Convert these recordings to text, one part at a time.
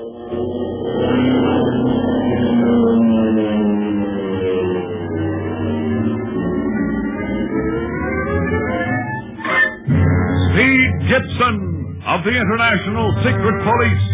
Speed Gibson of the International Secret Police.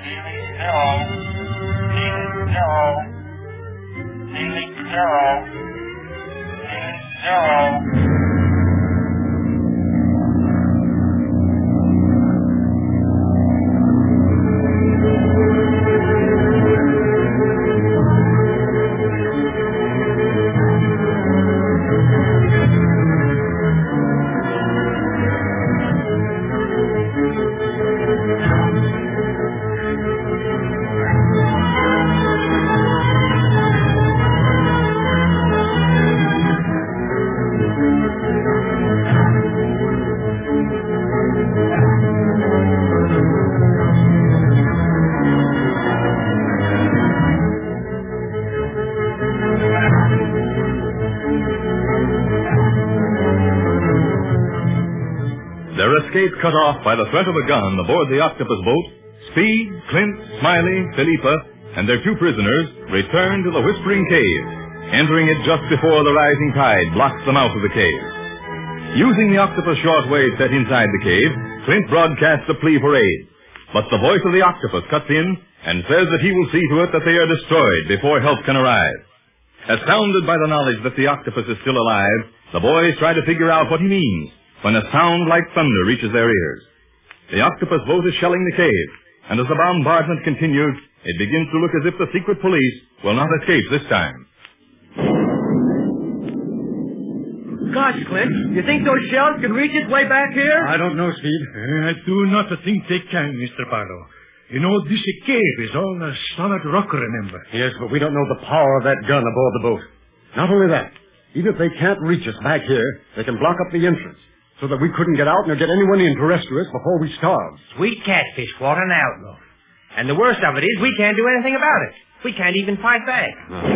Their escape cut off by the threat of a gun aboard the octopus boat, Speed, Clint, Smiley, Philippa, and their two prisoners returned to the Whispering Cave, entering it just before the rising tide blocks the mouth of the cave. Using the octopus shortwave set inside the cave, Clint broadcasts a plea for aid. But the voice of the octopus cuts in and says that he will see to it that they are destroyed before help can arrive. Astounded by the knowledge that the octopus is still alive, the boys try to figure out what he means when a sound like thunder reaches their ears. The octopus boat is shelling the cave, and as the bombardment continues, it begins to look as if the secret police will not escape this time. Gosh, Clint, you think those shells can reach its way back here? I don't know, Speed. I do not think they can, Mr. Barlow. You know, this cave is all solid rock, remember? Yes, but we don't know the power of that gun aboard the boat. Not only that, even if they can't reach us back here, they can block up the entrance so that we couldn't get out and get anyone in to rescue us before we starve. Sweet catfish, what an outlaw. And the worst of it is we can't do anything about it. We can't even fight back.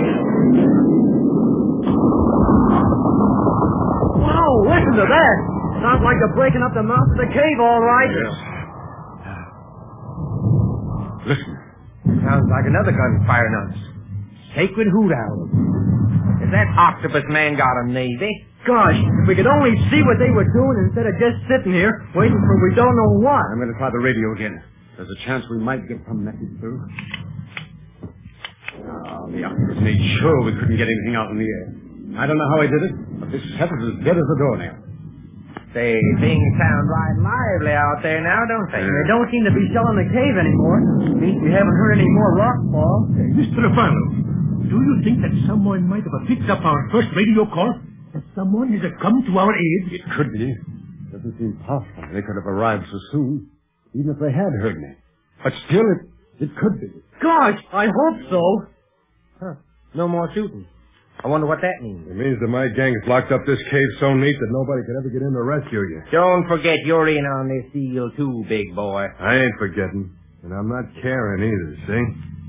Wow, listen to that. Sounds like they're breaking up the mouth of the cave, all right. Yes. Listen. Sounds like another gun firing on us. Sacred hoot owl. Has that octopus man got a navy? Gosh, if we could only see what they were doing instead of just sitting here waiting for we don't know what. I'm going to try the radio again. There's a chance we might get some message through. The octopus made sure we couldn't get anything out in the air. I don't know how he did it, but this set is as dead as a doornail. Say, things sound right lively out there now, don't they? They don't seem to be shelling the cave anymore. Means we haven't heard any more rock fall. Mr. Barlow, do you think that someone might have picked up our first radio call? That someone has come to our aid? It could be. Doesn't seem possible they could have arrived so soon, even if they had heard me. But still, it could be. Gosh, I hope so. Huh. No more shooting. I wonder what that means. It means that my gang's locked up this cave so neat that nobody could ever get in to rescue you. Don't forget you're in on this deal too, big boy. I ain't forgetting, and I'm not caring either, see?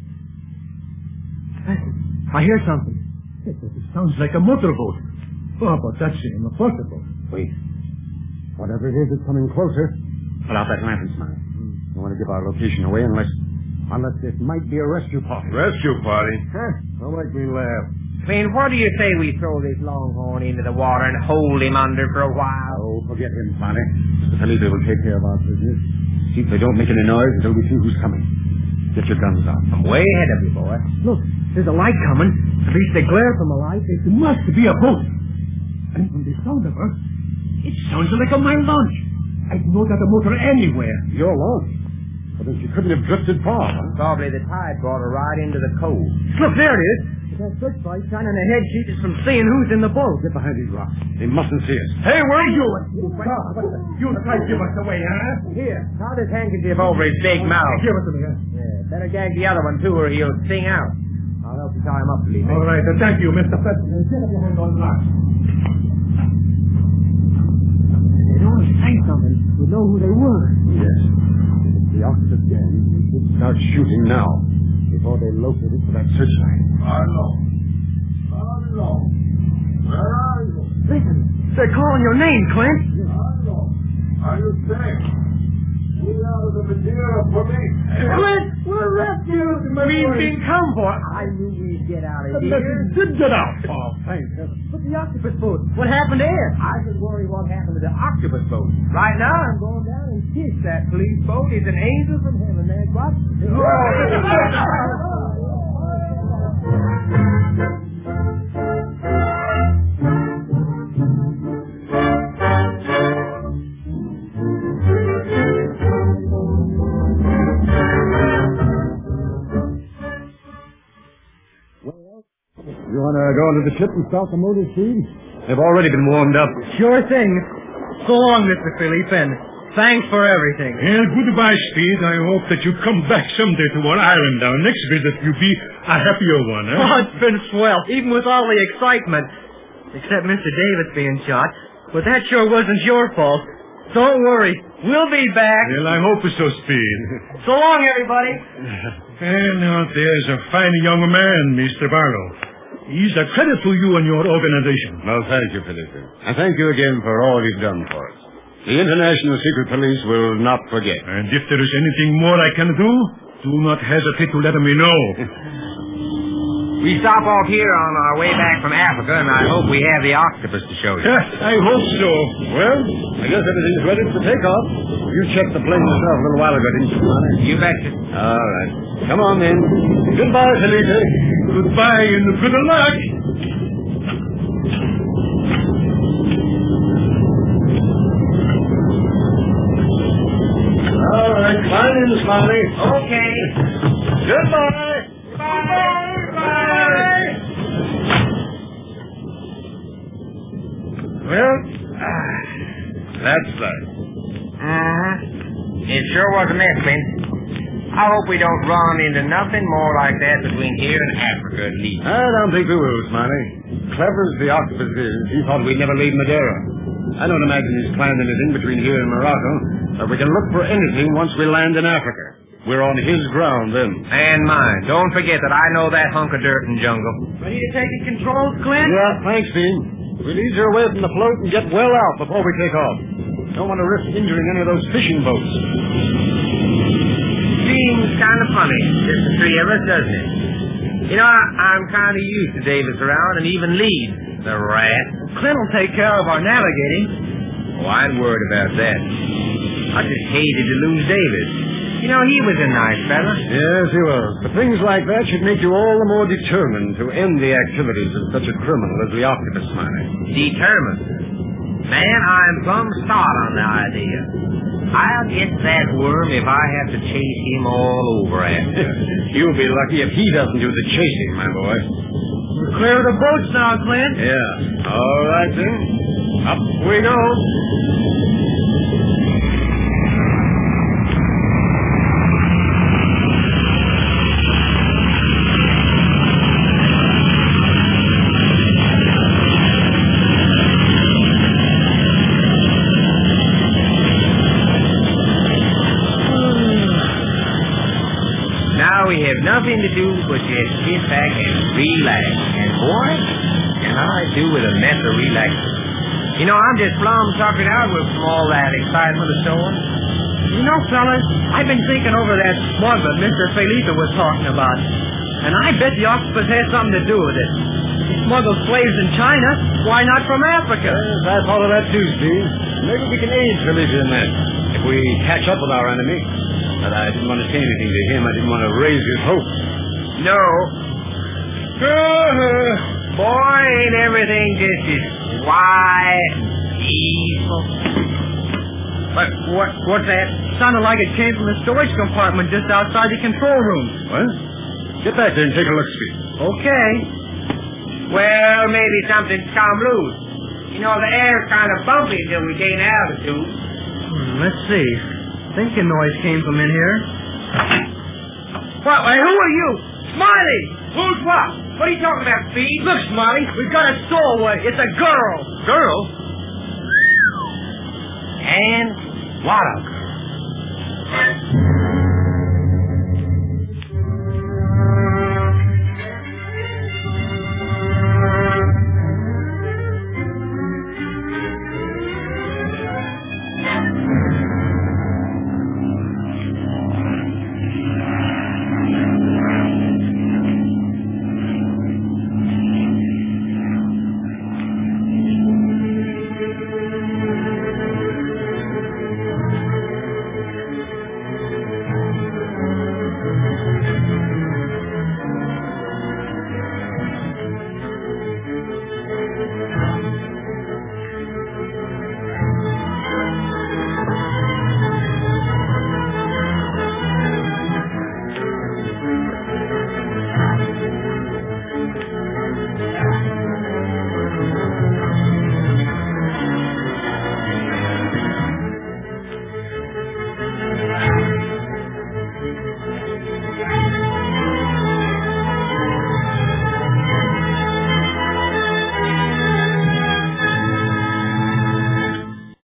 I hear something. It sounds like a motorboat. Oh, but that's impossible. Wait. Whatever it is, it's coming closer. Put out that lantern, Smiley. Don't want to give our location away unless this might be a rescue party. Rescue party? Huh? Don't make me laugh. Clint, what do you say we throw this longhorn into the water and hold him under for a while? Oh, forget him, Smiley. Mr. Felipe will take care of our business. See if they don't make any noise until we see who's coming. Get your guns out. I'm way ahead of you, boy. Look, there's a light coming. At least the glare from the light. It must be a boat. And from the sound of her, it sounds like a mine launch. I know that a motor anywhere. Your launch? But then she couldn't have drifted far, huh? Probably the tide brought her right into the cove. Look, there it is. That searchlight shining ahead keeps us from seeing who's in the boat. Get behind these rocks. They mustn't see us. Hey, where are you? You try to give us away, huh? Here, tie this handkerchief over his big mouth. Give it to me, huh? Yeah, better gag the other one, too, or he'll sing out. I'll help you tie him up, Felipe. All right, thank you, Mr. President. Get up your hand on the rock. They'd only say something. We'd know who they were. Yes. The octopus gang should start shooting now before they locate it for that searchlight. Hello. Where are you? Listen, they're calling your name, Clint. Hello. Are you safe? We are the Madeira police. Clint, we're rescued. Speed being come for? I knew we'd get out of here. Did get out. Oh, thank heaven. But the octopus boat, what happened to it? I should worry what happened to the octopus boat. Right now, I'm going down and kiss that police boat. It's an angel from heaven. There's what? You want to go into the ship and start the motor, Speed? They've already been warmed up. Sure thing. So long, Mr. Philippe, and thanks for everything. Well, goodbye, Speed. I hope that you come back someday to our island. Our next visit will be a happier one, huh? Oh, it's been swell, even with all the excitement. Except Mr. Davis being shot. But that sure wasn't your fault. Don't worry. We'll be back. Well, I hope so, Speed. So long, everybody. And now there's a fine young man, Mr. Barlow. He's a credit to you and your organization. Well, thank you, Felipe. And thank you again for all you've done for us. The International Secret Police will not forget. And if there is anything more I can do not hesitate to let me know. We stop off here on our way back from Africa, and I hope we have the octopus to show you. I hope so. Well, I guess everything's ready for takeoff. You checked the plane yourself a little while ago, didn't you, Sonny? You betcha. All right. Come on, then. Goodbye, Felipe. Goodbye and good luck. All right. Climb in, Smiley. Okay. Goodbye. Bye. Well, that's that. It sure was a mess, Clint. I hope we don't run into nothing more like that between here and Africa, at least. I don't think we will, Smiley. Clever as the octopus is, he thought we'd never leave Madeira. I don't imagine he's planned anything between here and Morocco, but we can look for anything once we land in Africa. We're on his ground then. And mine. Don't forget that I know that hunk of dirt and jungle. Ready to take the controls, Clint? Yeah, thanks, Dean. We'll ease her away from the float and get well out before we take off. Don't want to risk injuring any of those fishing boats. Seems kind of funny, just the three of us, doesn't it? You know, I'm kind of used to Davis around and even lead. The rat. Clint will take care of our navigating. Oh, I ain't worried about that. I just hated to lose Davis. You know, he was a nice fella. Yes, he was. But things like that should make you all the more determined to end the activities of such a criminal as the octopus, Smiley. Determined. Man, I'm plumb start on the idea. I'll get that worm if I have to chase him all over after. You'll be lucky if he doesn't do the chasing, my boy. We're clear of the boats now, Clint. Yeah. All right, then. Up we go. We have nothing to do but just sit back and relax. And boy, can I do with a mess of relaxing. You know, I'm just plumb tuckered out with from all that excitement of showing. You know, fellas, I've been thinking over that smuggle Mr. Felipe was talking about. And I bet the octopus has something to do with it. He smuggles slaves in China. Why not from Africa? Yes, I thought of that too, Steve. Maybe we can aid Felipe in that. If we catch up with our enemy. But I didn't want to say anything to him. I didn't want to raise his hopes. No. Boy, ain't everything just as wide and peaceful. What's that? Sounded like it came from the storage compartment just outside the control room. What? Get back there and take a look, Steve. Okay. Well, maybe something's come loose. You know, the air's kind of bumpy until we gain altitude. Let's see. Thinking noise came from in here. What? Who are you? Smiley! Who's what? What are you talking about, Speed? Look, Smiley, we've got a stowaway. It's a girl. Girl? And what a girl.